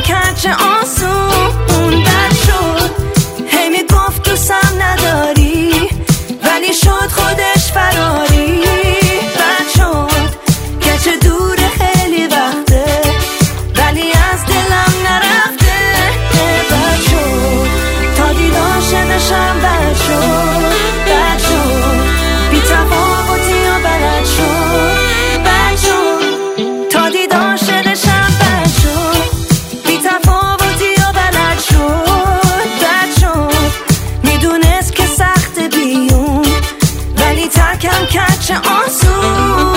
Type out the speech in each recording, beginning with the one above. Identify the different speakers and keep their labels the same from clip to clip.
Speaker 1: کرد چه آسون بد شد. هی میگفت دوستم نداری ولی شد خودش فراری. بد شد گرچه دور خیلی وقته ولی از دلم نرفته. بد شد تا دیدار شدشم بد شد. بد شد بی تفاوتی و بلد شد. بد شد تا دیدار شدشم بد شد. بی تفاوتی و بلد شد. بد شد میدونست که سخت بیون ولی ترکم کرد چه آسون.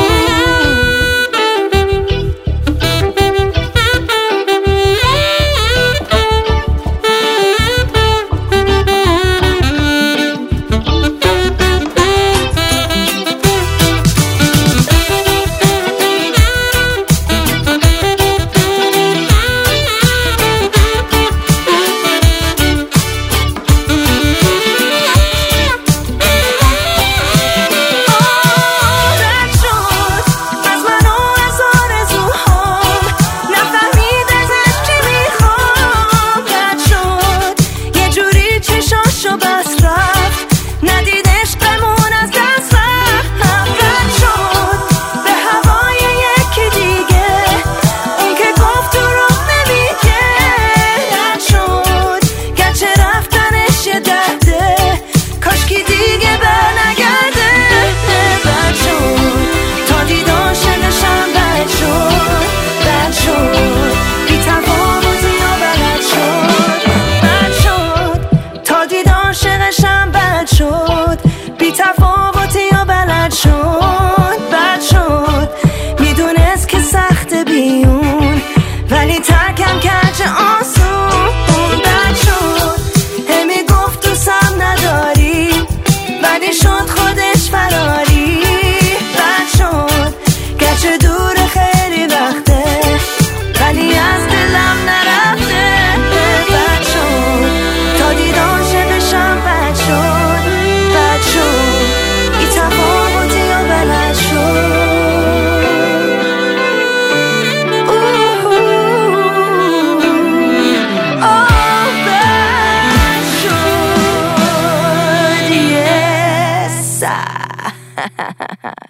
Speaker 1: عاشقشم بد شد بی تفاوتی و بلد شد. بد شد میدونست که سخت بیون ولی ترکم کرد چه آسون. بد شد هی میگفت دوستم نداری ولی شد خودش فراری. بد شد گرچه دور خیلی وقته ولی از دلم نرفته. بد شد تا دیدار شدشم بد شد. بد شد بی تفاوتی و بلد شد. بد شد. Yes.